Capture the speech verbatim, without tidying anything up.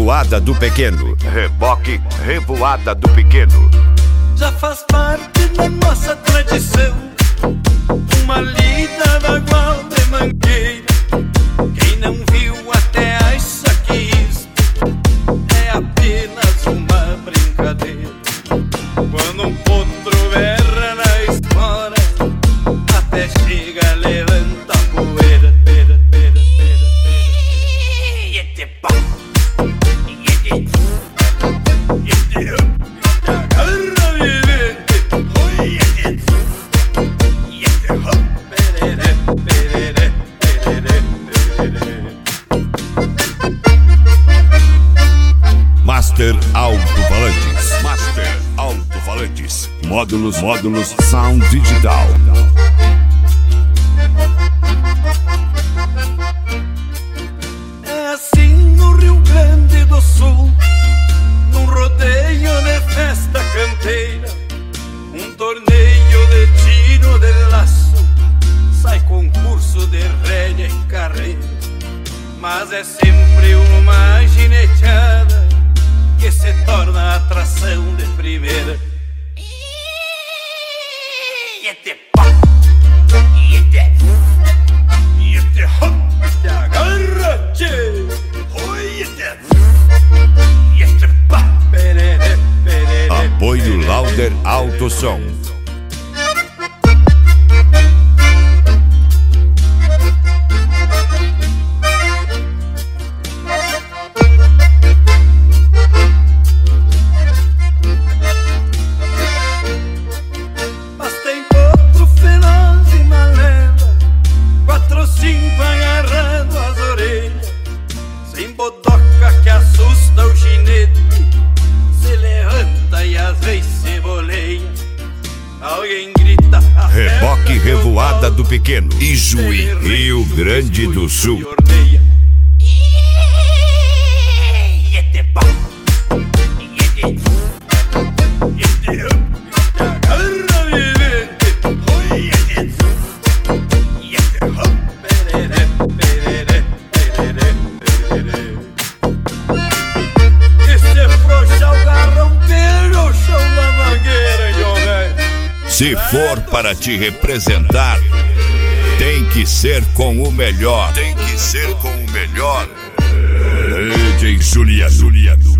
Revoada do Pequeno. Reboque Revoada do Pequeno. Já faz parte da nossa tradição uma lida bagual de mangueira. Quem não viu até acha que isto é apenas uma brincadeira. Quando um potro berra na espora, até chega, levanta a poeira. Pera, pera, pera, pera. E te pá, e te e te agarra vivente. Oi, e te e te hop, perere, perere, perere, perere. Master Alto-Falantes. Master Alto-Falantes. Módulos, módulos, sound digital. É assim no Rio Grande do Sul, num rodeio de festa canteira, um torneio de tiro de laço, sai concurso de rédea e carreira. Mas é sempre uma gineteada que se torna atração de primeira. E te pá, e te e te hop, te agarra, tchê. Oi, e te e te pá, perere, perere. Apoio Lauder Alto Som. Mas tem outro feroz e maleva, quatro ou cinco agarrando as orelhas, sem bodoca que assusta o ginete, se levanta e às vezes se boleia. Alguém grita a Reboque Revoada do Pequeno. Ijuí, Rio Grande do Sul. E te pá, e te e te agarra vivente. Oi, e te e te hop, perere, perere, perere, perere. E se frouxar o garrão, beija o chão da mangueira, meu velho. Se for para te representar, tem que ser com o melhor. Tem que ser com o melhor. D J Juliano.